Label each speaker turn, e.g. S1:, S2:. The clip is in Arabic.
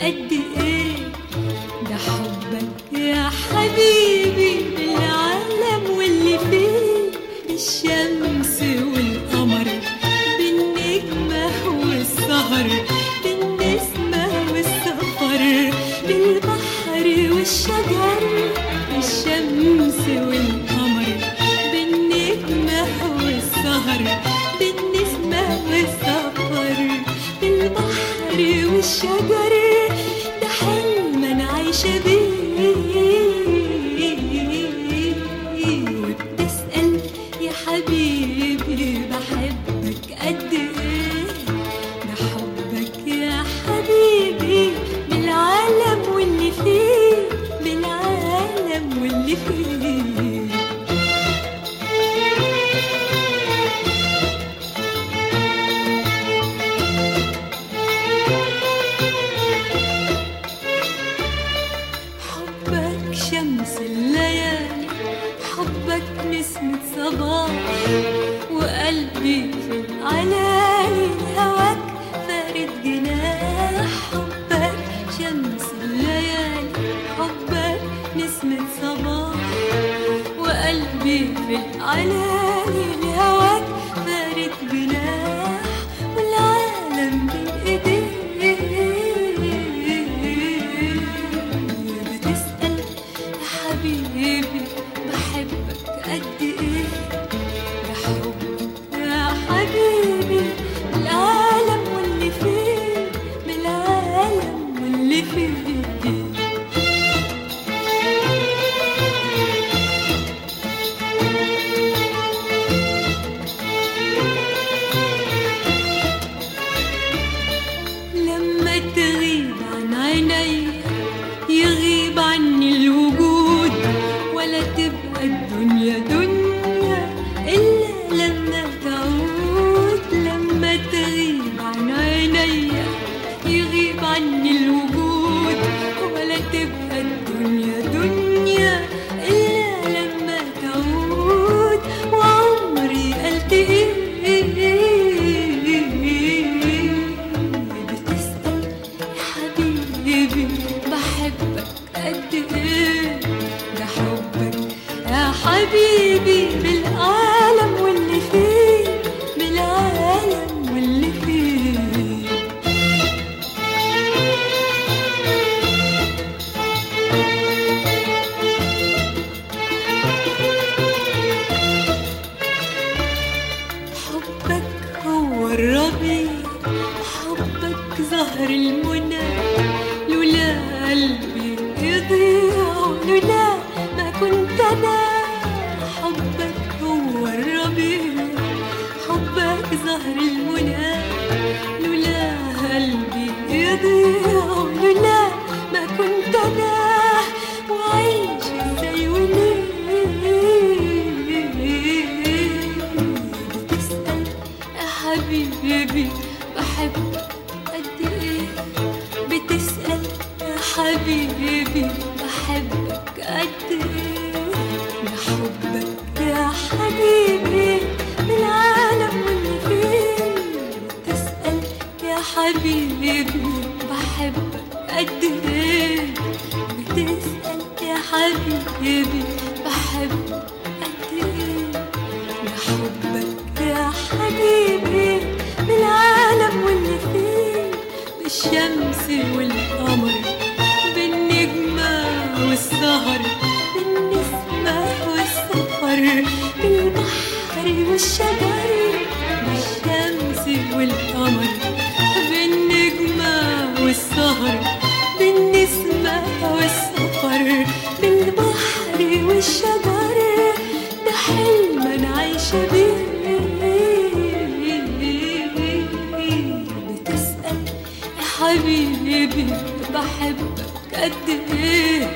S1: قد ايه ده حبك يا حبيبي بالعالم واللي فيه، بالشمس والقمر، بالنجمة والسهر، بالنسمة والسفر، بالبحر والشجر، بالشمس والقمر، بالنجمة والسهر، بالنسمة والسفر، بالبحر والشجر، ده حلم انا عايشة بيه. وبتسأل يا حبيبي بحبك قد ايه، ده حبك يا حبيبي بالعالم واللي فيه، بالعالم واللي فيه. حبك شمس الليالي، حبك نسمة صباح، وقلبي في العلالي هواك فارد جناح. حبك شمس الليالي، حبك نسمة صباح، وقلبي في العلالي هواك فارد جناح، والعالم بين ايديك. بتسأل يا حبيبي بحبك قد ايه، ده حبك يا حبيبي بالعالم واللي فيه، بالعالم واللي فيه. لما تغيب عن عيني يغيب عني الوجود، ولا تبقى الدنيا دنيا إلا لما تعود. لما تغيب عن عيني يغيب عني الوجود، ولا تبقى الدنيا دنيا إلا لما تعود. وعمري قلت إيه بتسأل يا حبيبي بحبك قد ايه، ده حبك يا حبيبي بالعالم واللي فيه، بالعالم واللي فيه. حبك هو الربيع، حبك زهر المنى، لولا قلبي يضيع، لولا ما كنت انا. حبك هو الربيع، حبك زهر المنى، لولا قلبي يضيع، لولا ما كنت انا. وعيش ازاي وليه بتسأل يا حبيبي بحبك قد ايه، بتسأل يا حبيبي بحبك قد ايه، ده حبك يا حبيبي بالعالم واللي فيه. بتسأل يا حبيبي بحبك قد ايه، بتسأل يا حبيبي بحبك قد ايه، ده حبك يا حبيبي بالعالم واللي فيه، بالشمس والقمر، بالنجمة والسهر، بالنسمة والسفر، بالبحر والشجر، بالشمس والقمر، بالنجمة والسهر، بالنسمة والسفر، بالبحر والشجر، ده حلم انا عايشة بيه. بتسأل يا حبيبي بحبك قد ايه،